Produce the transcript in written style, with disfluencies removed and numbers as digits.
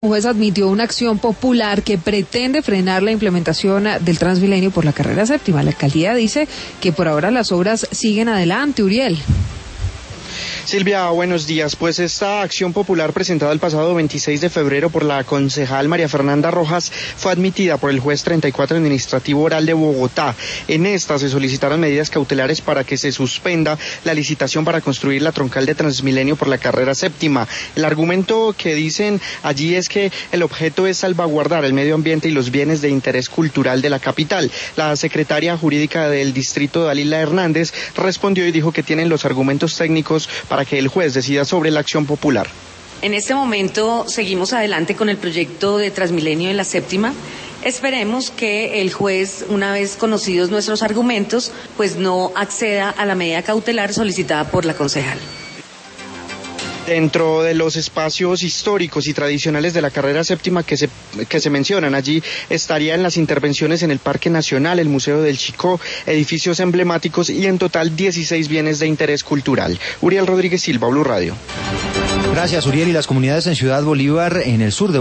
Un juez admitió una acción popular que pretende frenar la implementación del Transmilenio por la carrera séptima. La alcaldía dice que por ahora las obras siguen adelante, Uriel. Silvia, buenos días. Pues esta acción popular presentada el pasado 26 de febrero por la concejal María Fernanda Rojas fue admitida por el juez 34 administrativo oral de Bogotá. En esta se solicitaron medidas cautelares para que se suspenda la licitación para construir la troncal de Transmilenio por la carrera séptima. El argumento que dicen allí es que el objeto es salvaguardar el medio ambiente y los bienes de interés cultural de la capital. La secretaria jurídica del distrito, Dalila Hernández, respondió y dijo que tienen los argumentos técnicos para que el juez decida sobre la acción popular. En este momento seguimos adelante con el proyecto de Transmilenio en la séptima. Esperemos que el juez, una vez conocidos nuestros argumentos, pues no acceda a la medida cautelar solicitada por la concejal. Dentro de los espacios históricos y tradicionales de la carrera séptima que se mencionan, allí estarían las intervenciones en el Parque Nacional, el Museo del Chicó, edificios emblemáticos y en total 16 bienes de interés cultural. Uriel Rodríguez Silva, Blue Radio. Gracias, Uriel. Y las comunidades en Ciudad Bolívar, en el sur de